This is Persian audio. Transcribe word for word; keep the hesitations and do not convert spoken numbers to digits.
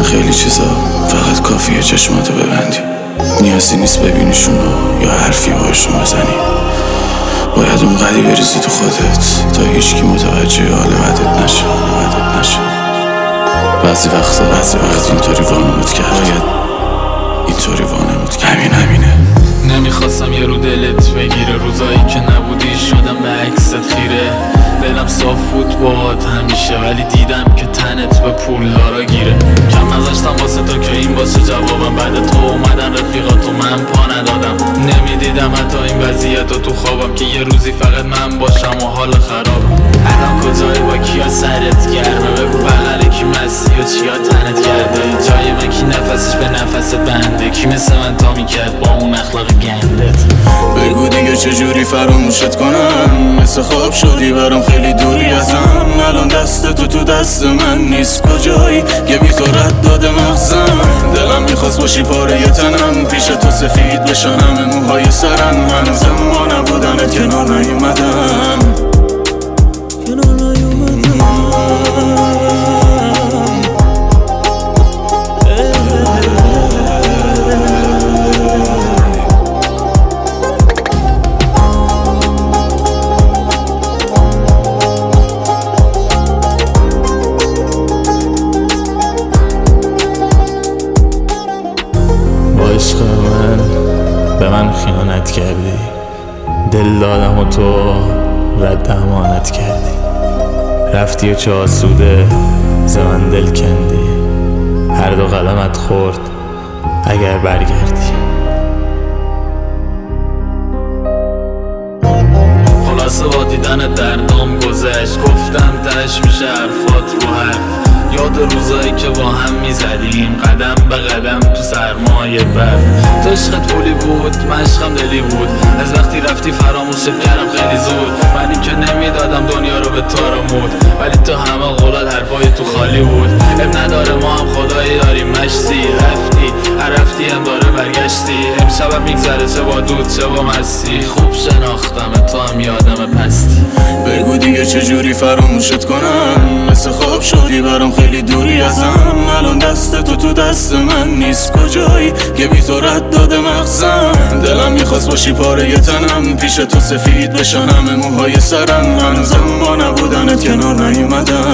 خیلی چیزا فقط کافیه چشماتو ببندی، نیازی نیست ببینیشونو یا حرفی باشون بزنی. باید اونقدی بریزی تو خودت تا هیچکی متوجه حال بدت نشه بدت نشه بعضی وقتا بعضی وقت اینطوری وانمود کرد، باید اینطوری وانمود کرد. همین همینه. نمیخواستم یه رو دلت بگیره، روزایی که نبودی شدم به عکست خیره. دلم صاف بود باهات همیشه، ولی دیدم که تنت به پول دارا گیره. کم نذاشتم واسه تو که این باشه جوابم، بعد تو اومدن رفیقاتو من پا ندادم. نمیدیدم حتی این وضعیتو تو خوابم که یه روزی فقط من باشم و حال خرابم. الان کجایی با کیا سرت گرمه؟ بگو بغل کی مستی و چیا تنت کرده؟ جای من کی نفسش به نفست بنده؟ کی مثل من تا میکرد با اون اخلاق گندت؟ بگو دیگه چجوری فراموشت کنم؟ مثل خواب شدی برام خیلی دوری ازم. الان دست تو تو دست من نیست، کجایی که بی تو رد داده مغزم. دلم میخواست باشی پاره تنم، پیش تو سفید بشن همه موهای سرم. هنوزم با نبودنت کنار نیومدم. عشق من به من خیانت کردی، دل دادم و تو رد امانت کردی. رفتی و چه آسوده ز من دل کندی، هر دو قدمت خورد اگر برگردی. خلاصه با دیدن دردام گذشت، گفتم تهش میشه حرفات رو حرف. یاد روزایی که با هم میزدیم قدم به قدم تو سرمایه برف. تو عشقت پولی بود من عشقم دلی بود، از وقتی رفتی فراموشت کردم خیلی زود. من این که نمیدادم دنیا رو به تو رمود، ولی تو همه قولات حرفای تو خالی بود. اب نداره ما هم خدایی داریم مشتی، رفتی هر رفتی هم داره برگشتی. امشبم میگذره چه با دود چه با مستی، خوب شناختم تو هم یادم پستی. بگو دیگه چجوری فراموشت کنم؟ مثل خواب شدی برام خیلی دوری ازم. الان دست تو تو دست من نیست، کجایی که بی تو رد داده مغزم. دلم میخواست باشی پاره تنم، پیش تو سفید بشن همه موهای سرم. هنوزم با نبودنت کنار نیومدم.